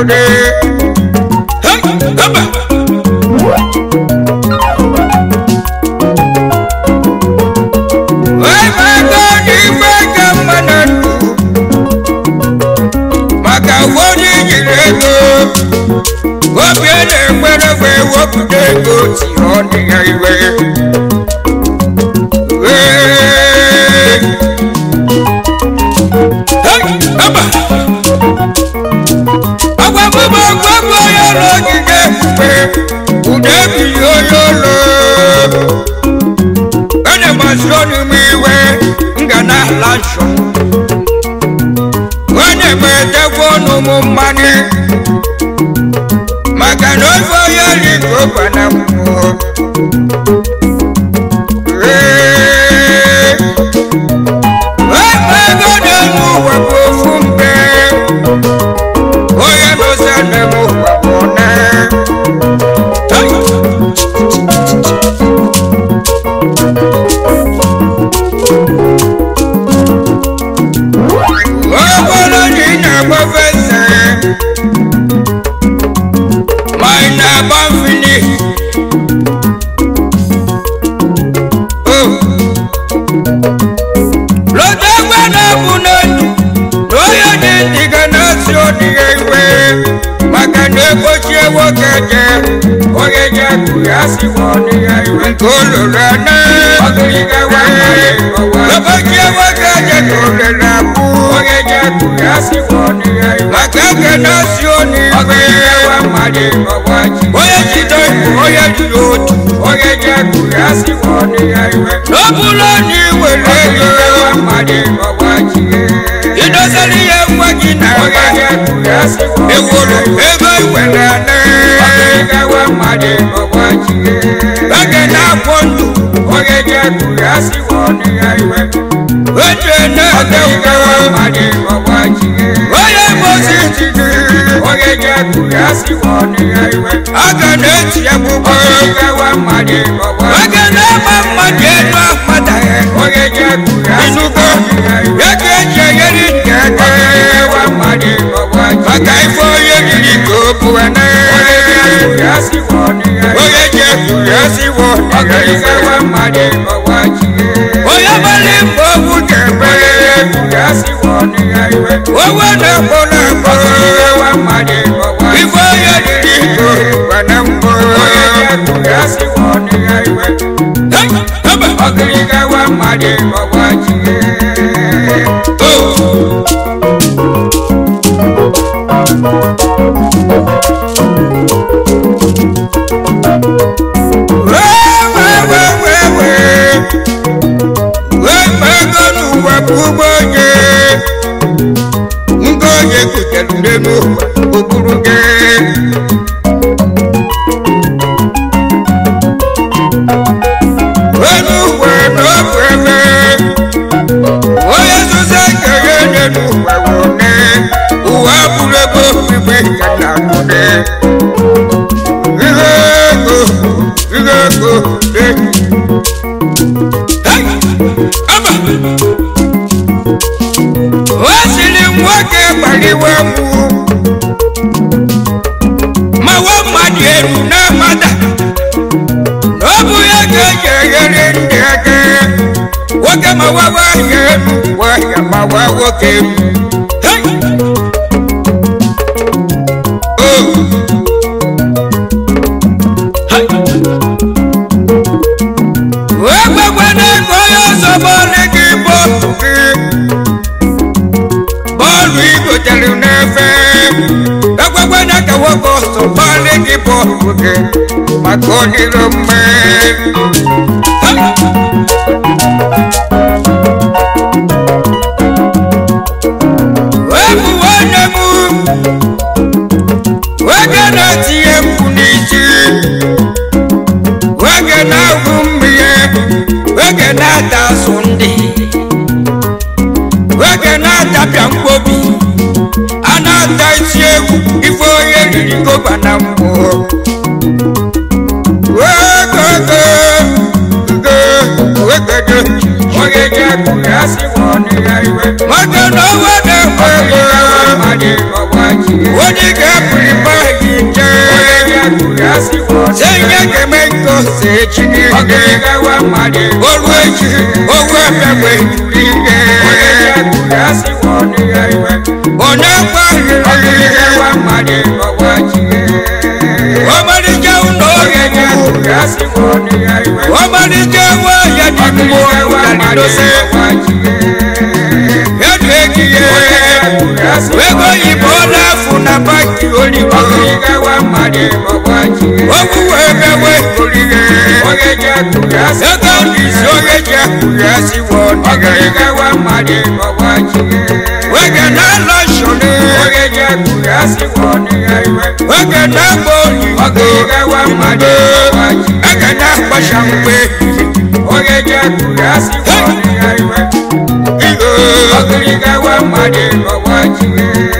nude hey aba oi maga di maga mananu maga woni jirego obiede gberegbe wopude go ti oni iwe aba agwa baba ya logige pe ude bi oyolo ene masoni miwe ngana lansho ene mede wonu mumani magano foya liko banamu Yasi woni aiwe kolorana ogeja wakaje kolerabu ogeja yasi woni aiwe wakaje nasioni ogeja wa made bawaji oye chito oye jutu ogeja yasi woni aiwe lobulani weleje wa made bawaji idosaliye mwagina ogeja yasi woni ewolo ebe welana ogeja wa made bawaji agena pondu ogeja yasi woni aiwe oje na ogeja wa made bawaji oye mositi ogeja yasi woni aiwe agena tiabubo ogeja wa made bawaji agena mamade no mata ogeja yasi woni aiwe ogeja yeri kaka wa made bawaji akai fo yeri ko buana yasi woni ogeja yasi woni ogeja wa made bawaji oya bale mbogu kebe yasi woni aiwe owa na bona wa made bawaji ifo yeri ko buana mbo ogeja yasi woni aiwe aba ogeja wa made bawaji ngoye kutelundenu oburuge wenu wenu wenu oye susengeyenu wawone uwabulego bibi kananune igego hey aba wasili mwake paliwamu mawa madieru na mada nobu yake yere ndeke wake mawawa yeru waya mawa woke hey oh hey wake wane koyo sobole kibo so bale ki boke makoni rome webu wanemu wagana tiye kunichi wagana gumbiye wagana tasundi wagana tapyankobi anata ichegu ifo yeri ko banambo wegege ogeje yasi woni aiwe magana wade made bawaji wodi ke kemeko se chini ogega wa made olwechi owe pepe ige oye kurasi woni aiwe ona kwa ogega wa made owachi omari jauno ogega kurasi woni aiwe omari jawa ya dimo wa made owachi edwekiye wego ibola funa baki oliwa ogega wa made owachi obuwebewe olige ogeja kurasi ekandisi ogeja kurasi woni ogega wa made owachi wege na loshone ogeja kurasi woni aiwe wege na boli ogega wa made owachi ege na pashambe ogeja kurasi woni aiwe ogega wa made owachi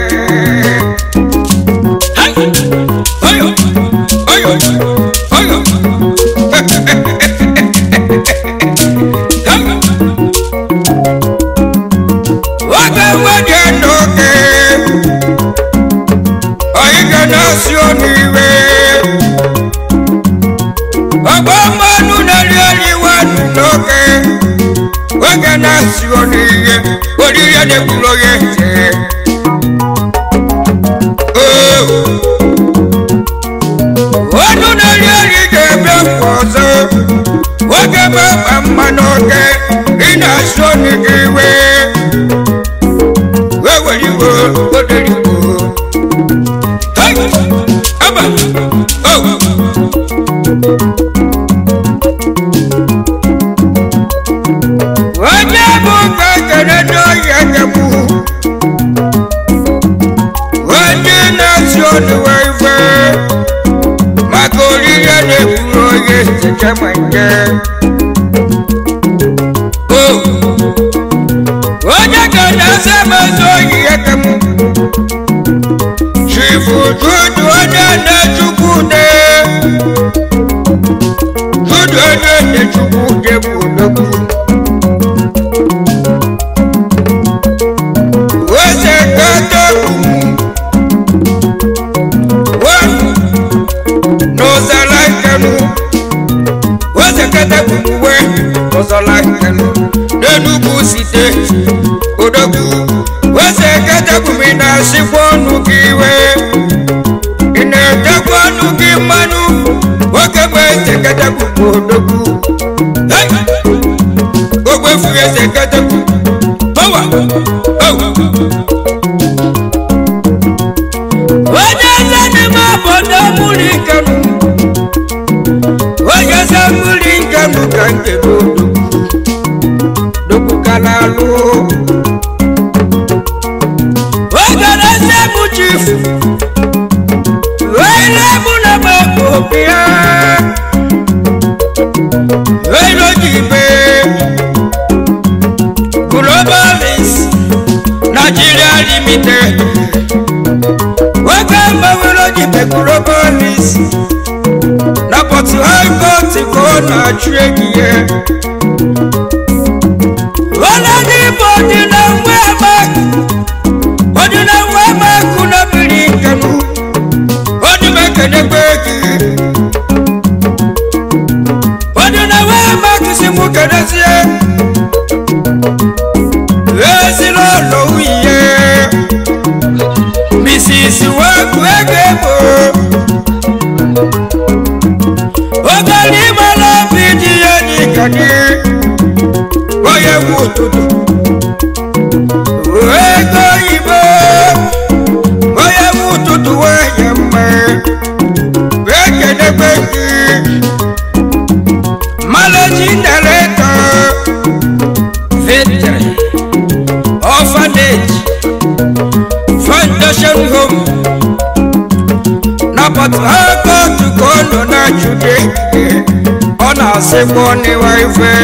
Seboni waife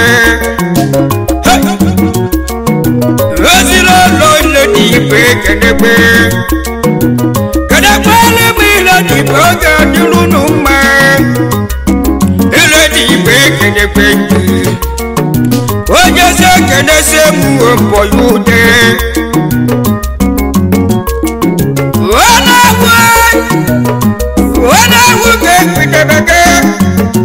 Razilo loile dipe kedebe Kedebe le dipe dilunu ma Ile dipe kedebe Oje se kedese mu mpo yude Wana wu kedebe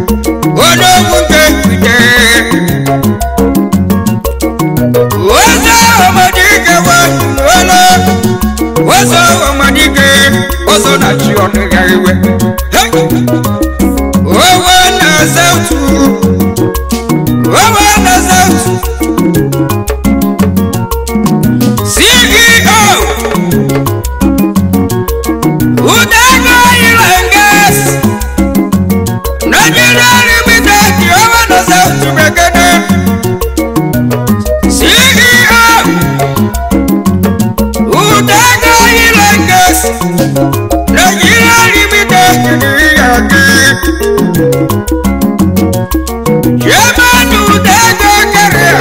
Yemanu Dago Career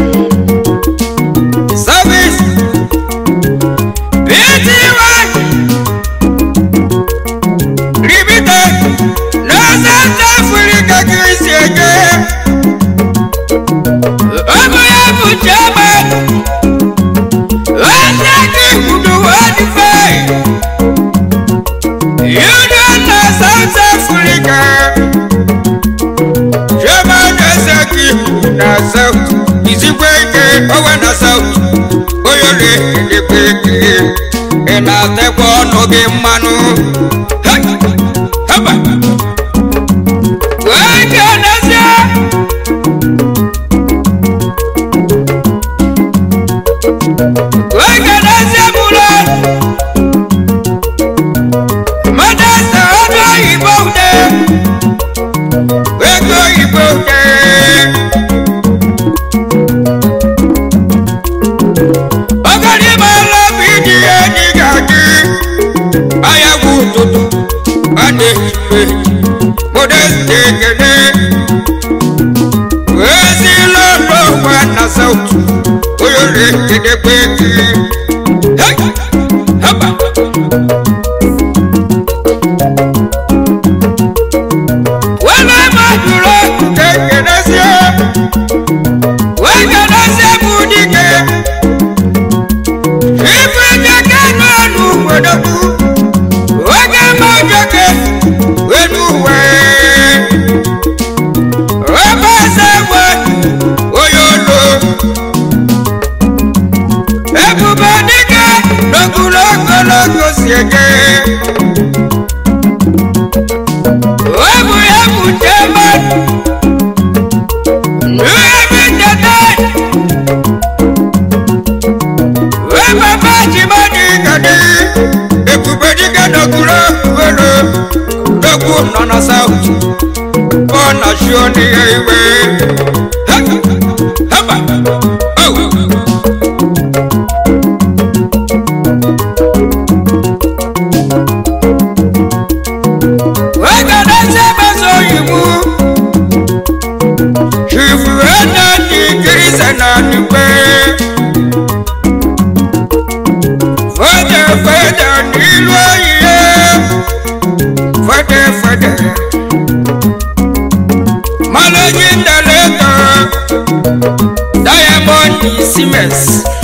Service BT1 Limited No South Africa Christian Omoya Mujama Wasaki Kudu Wadify You don't know South Africa na south izikweke owa na south oyole ekweke ena tekwo no ge manu haba weke na sia mula madasa odo ibode weke ibode Modeste Gene Wezi Lolo Wana South Oyore Kede Kweki Hey! Haba! Wala Maduro Keke Nasya Wega Nasya Budike Ife Jake Nanu Wadabu Wega Majake Nana South, on a shoni highway. Haba, oh. We're gonna say, so you move. If you had not degrees and on the way, further, Managing Director Diamond Siemens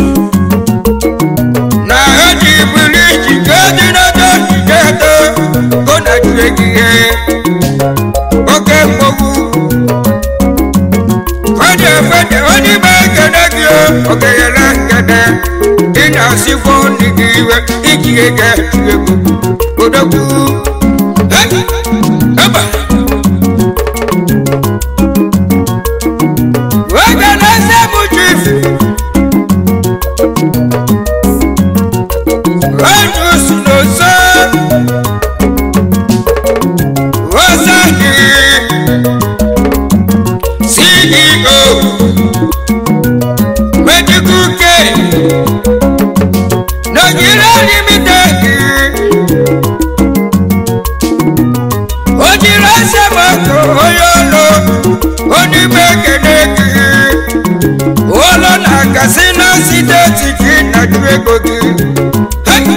Na hadi buliji gadi na dati gado Kona juegiye Oke mbogu Fade Oni bagada gyo Oke yela gada Ina sifoni giwe Ikiye gaya Kodoku Eba Casino City Tiki na Duegogi. Hey!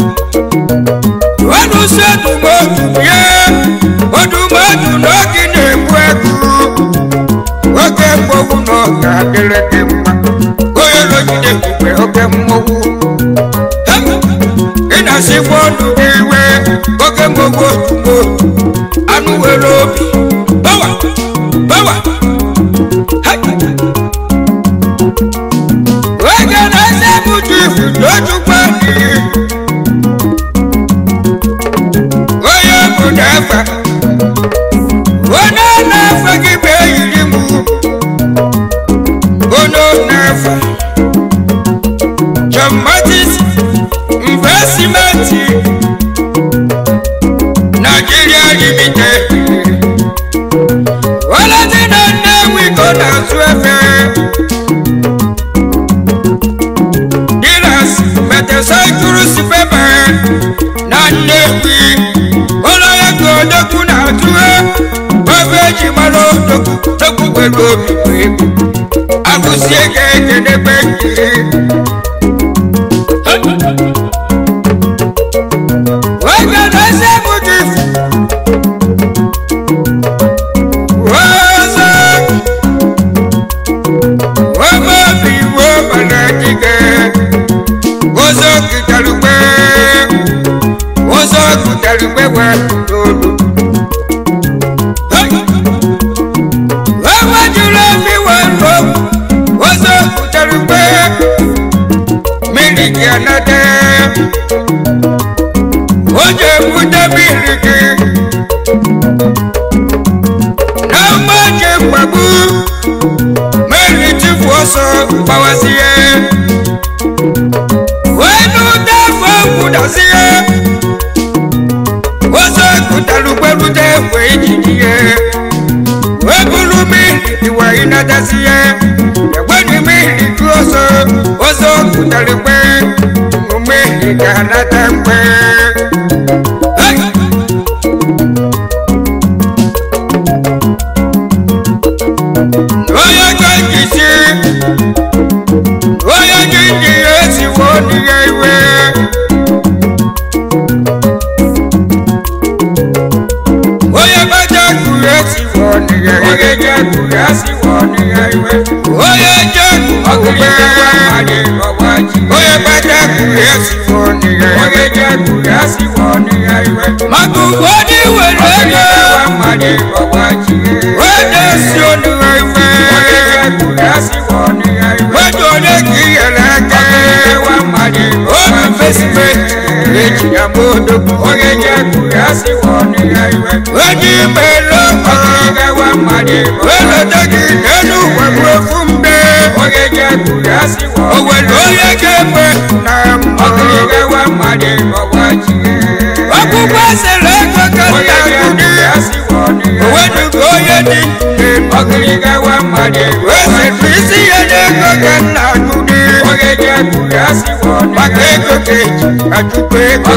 Wanu se dumotu ye, odumatu no kine mweku. Oke mwogu no kadele kema, oye lojide kupe oke mwogu. Hey! Ina sifonu diwe, oke mwogu tumotu, anuwe lobi. Bawa! Bawa! Hey! Don't you obi agụsie ga-ekenebe nkiri oge na-ese bụdị ọzọ obi iwe mana dịga ọzọ kụtarugbe wa n'olu ewejuru efi wa n'olu ọzọ kụtarugbe mmiri gị anata oje ebute mmiri gị na mmaji mgbagbu mmiri tifu ọsọ gbawazie wee n'ụda afọ kwụdazie ọzọ kụtarugberute wee jijiye wee buru mmiri iwe ịnatazie egwedị mmiri jụ ọzọ kụtarugbe mmiri ga-anata mgbe onye ga-ejisi onye ji ya esiwo n'ihe iwe onye baja kuru esiwo n'ihe onye je kuru esiwo n'ihe iwe onye je ọgụgbe onye baja kuru esiwo n'ihe onye je kuru esiwo n'ihe iwe maka ụfọdụ were ego wede si oniwe iwe wede onye ka iyere aka obi fesibet eji ya modo onye je kuru esiwo n'ihe iwe wede ime lọkọ weleta gị n'elu ụwa bụ ofu mbe owere onye ga-ekwe na ọkpụkpọ sere ego ka nna gụdị owedugo onye dị wesịrị isi ya n'ego ka nna gụdị maka ego ka eji achụkwa ego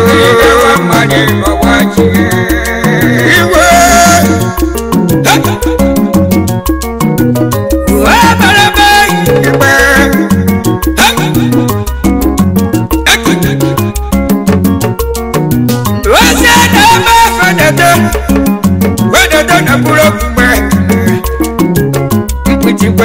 iwe wedede na bụrụ okpukpe mkpuchikpe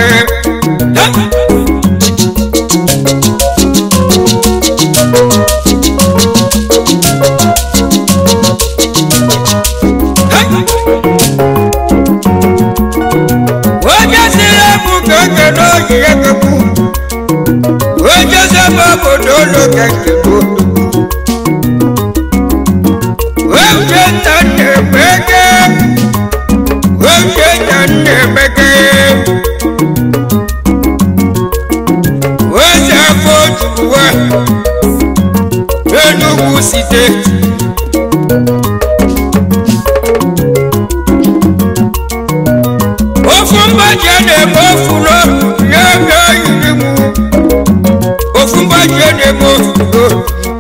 onye siri ebu ka oge n'oyi ekekwu onye zebe obodo ụlọ ka nkekwu weze afọ ojuwa Enugu steeti ofu mgbaji na-eme ofu n'ofu ya ga-eyiri m ofu mgbaji na-eme ofu n'ofu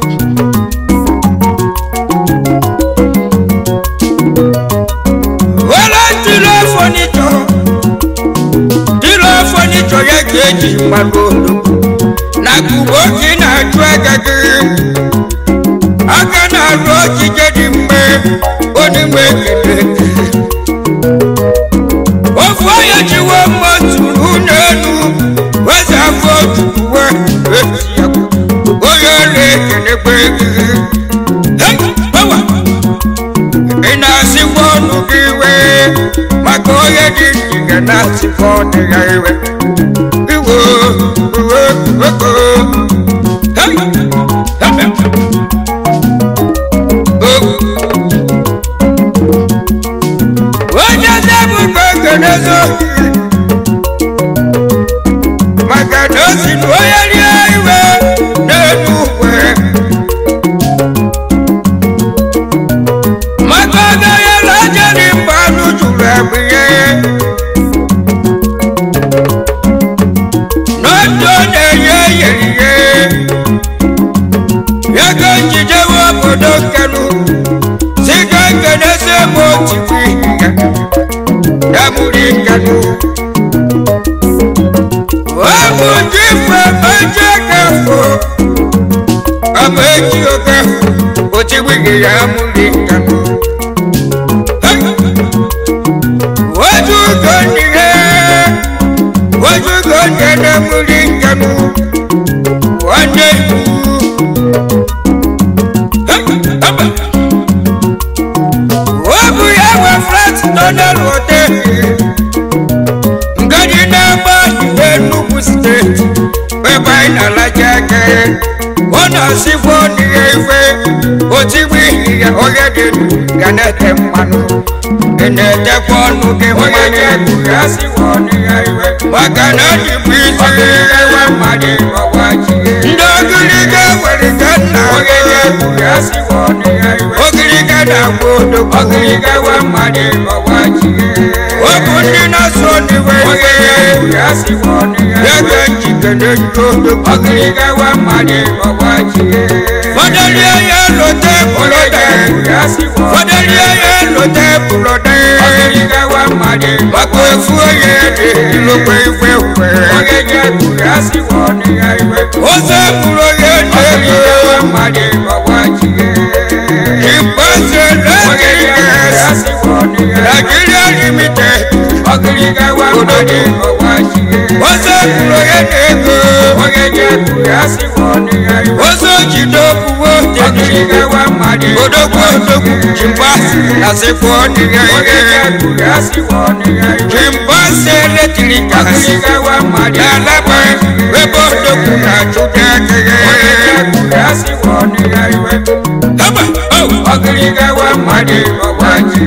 dilo ya ga-eji mmadụ na kubo gị na-ajụ aka na-arụ ojije dị mgbe onigwe ekele ofu onye jiwe mmoturu n'elu weze afọ ojuwe onye ọrụ ekelekwe ị na-asịkwa ọnụ gị iwe maka onye dị njike na-asịkwa ọnụ ya iwe onye na-ebuka ogenezo maka na o si na onye rie iwe n'elu ukwe maka ọgaghị aja dị mgbe anụ juru abụghị n'otu ọ na-enye eyerihe ego njijewe obodo nkenu siga nkenezi eme otikwu ihe ya mụrụ nkenu ya mulingano wajugondene mulingano wanyeyu wabuyawe flat donald hoteli ngadi namba Enugu state whereby na lajake ona sifoni efe otigbi ya ogede ganete manu enete ponu ke oyeye kurasi woni ewe wakana di prison ewe made owaji ndogiriga werigana oyeye kurasi woni ewe ogiriga na bodo ogiriga wa made owaji obundi na soni we oyeye kurasi woni ewe jikene jodo ogiriga wa made owaji Fadalia ya lote bulode Fadalia ya lote bulode Ogiriga wa made Wakwe fuye de Ilokwe ifewe Ogeje kurasi woni aiwe Ose buloye de Ogiriga wa made Wawaji Impase Ogeje kurasi woni aiwe Nigeria limited Ogiriga wa made Wawaji Ose buloye de Ogeje kurasi woni aiwe Ose jidoku Ogiriga wa made Odoku Chimpasi Asefoni Ogiriga kurasi woni aiwe Chimpasi eletrika Ogiriga wa made Alaba Webo doku na chudeke Ogiriga kurasi woni aiwe Haba Ogiriga wa made Wawaji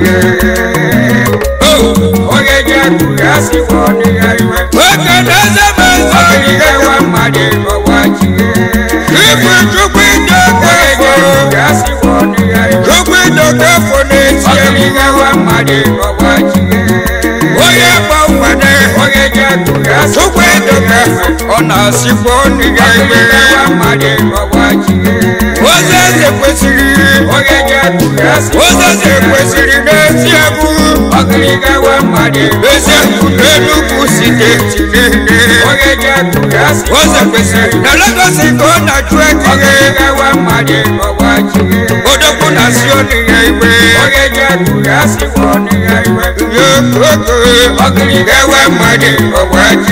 Ogiriga kurasi woni aiwe Wakanaza mazo Ogiriga wa made Wawaji Ifu chukwi Ogiriga woni aiwe Chukwi doka fonesi Ogiriga wa made Wawaji Oye pa ufane Ogiriga kurasi Chukwi doka Ona sifoni aiwe Ogiriga wa made Wawaji Ozeze kwesiri Ogiriga kurasi Ozeze kwesiri nesi abu Ogiriga wa made Ese Enugu state Ogiriga kurasi Oze kwesiri Na Lagos kona chweki Ogiriga wa made Wawaji Odoku nasioni aiwe Ogiriga kurasi woni aiwe Yokoko Ogiriga wa made Wawaji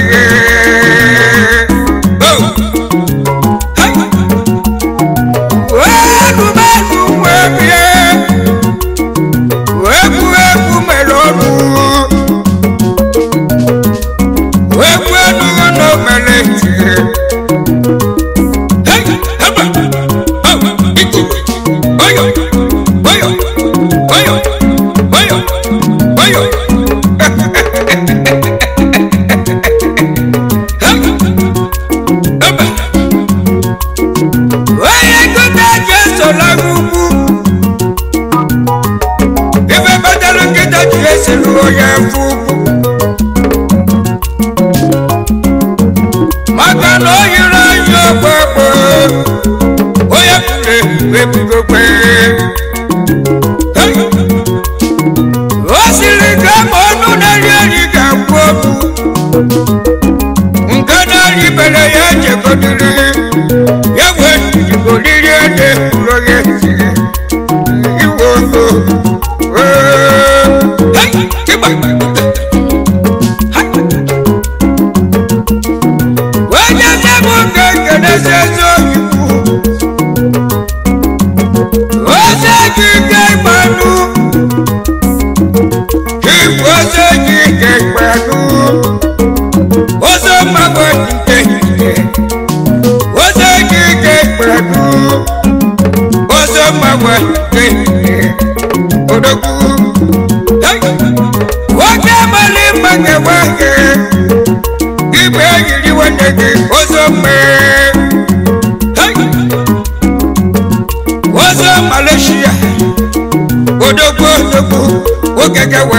Malaysia Odoku Okekewe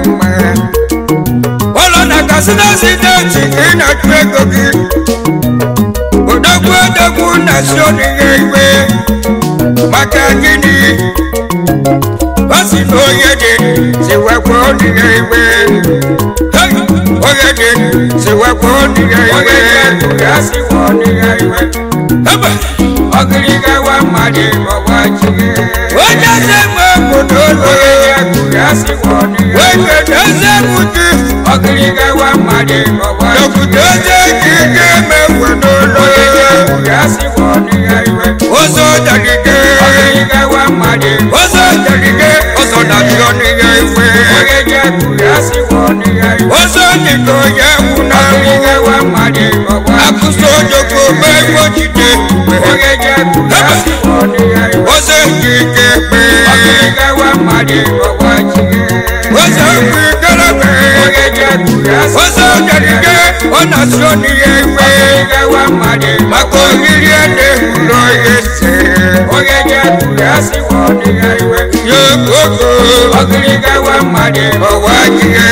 Olona kasina sideti ina twekogi Odoku nasioni yewe Makagini Basi oyede siwakoni yewe Oyede siwakoni yewe Oyede woni yewe Ogiriga wa made Wawaji n'ụlọ ogeje kuyasi woni weke dozie buti ogiriga wa mmadụ ọgwa dozie kike mewe n'ụlọ ogeje kuyasi woni iwe ụzọ dagige ogiriga wa mmadụ ụzọ dagige ụzọ na-achọ n'ihe iwe ogeje kuyasi woni iwe ụzọ dịka onye nwụ na ogiriga wa mmadụ ọgwa akụsọ ojoko megbo jide ogeje kuyasi woni iwe ụzọ kike kpe ogiriga wa mmadụ ọgwa ụzọ kwikerebe ogeje kuyasi ụzọ dagige ọ na-achọ n'ihe iwe ogiriga wa mmadụ maka oriri ede ụlọ ese ogeje kuyasi woni iwe yogogo ogiriga wa mmadụ ọwa jire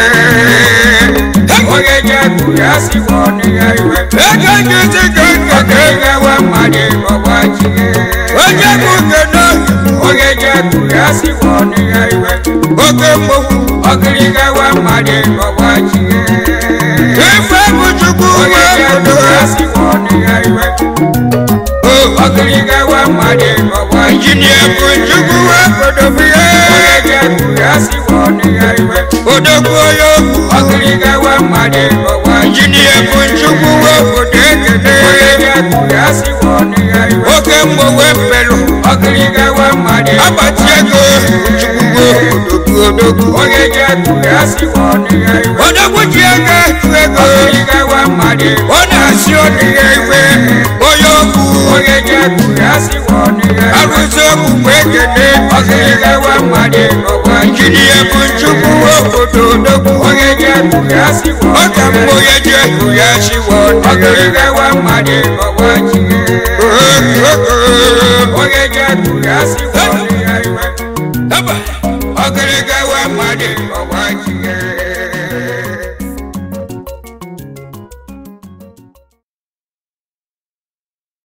ogeje kuyasi woni iwe ego nkịtị ka nkeke ogiriga wa mmadụ ọgwa onye bụ kene ogeje kuyasi woni iwe oke mmọnwụ ogiriga wa mmadụ ọgwa ife bụ chukwu nwe ogeje obodo kuyasi woni iwe ogiriga wa mmadụ ọgwa injinia bụ chukwu nwe obodo bie ogeje kuyasi woni iwe odogwu onye okwu ogiriga wa mmadụ ọgwa injinia bụ chukwu nwe obodo ekene ogeje kuyasi woni iwe oke mgbowe mpelu ogiriga wa mmadụ agbati ego chukwu nwe obodo bụ odogwu ogeje kuyasi woni iwe odogwu ji ego etu ego ogiriga wa mmadụ ọ na-asị ọdịghị iwe onye okwu ogeje kuyasi woni iwe arụsị okwu mgbe ekene ogiriga wa mmadụ ọgwa injinia bụ chukwu nwe obodo odogwu ogeje kuyasi woni ọka mgbe onye ji ego ya chiwa ọdịghị ogiriga wa mmadụ ọgwa oge ogeje kuyasi